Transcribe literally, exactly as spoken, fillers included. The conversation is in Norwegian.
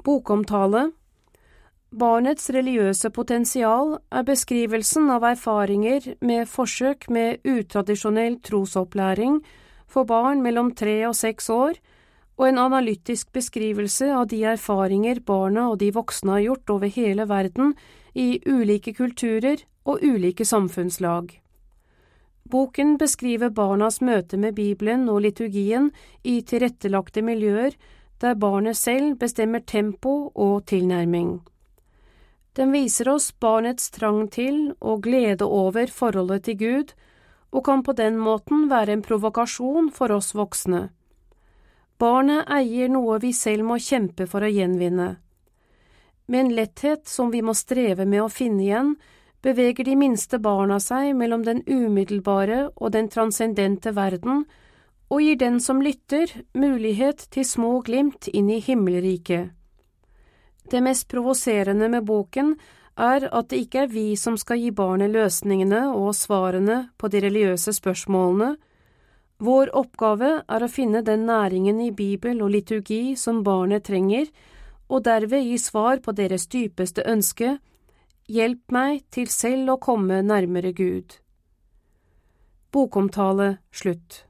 Bokomtale. Barnets religiøse potensial er beskrivelsen av erfaringer med forsøk med utradisjonell trosopplæring for barn mellom tre og seks år, og en analytisk beskrivelse av de erfaringer barna og de voksne har gjort over hele verden i ulike kulturer og ulike samfunnslag. Boken beskriver barnas møte med Bibelen og liturgien i tilrettelagte miljøer der barnet selv bestemmer tempo og tilnærming. Den viser oss barnets trang til og glede over forholdet til Gud, og kan på den måten være en provokasjon for oss voksne. Barnet eier noe vi selv må kjempe for å gjenvinne. Med en letthet som vi må streve med å finne igjen, beveger de minste barna seg mellom den umiddelbare og den transcendente verden, og gir den som lytter mulighet til små glimt inn i himmelriket. Det mest provoserende med boken er at det ikke er vi som skal gi barnet løsningene og svarene på de religiøse spørsmålene. Vår oppgave er å finne den næringen i Bibel og liturgi som barnet trenger, og derved gi svar på deres dypeste ønske: hjelp meg til selv å komme nærmere Gud. Bokomtale slutt.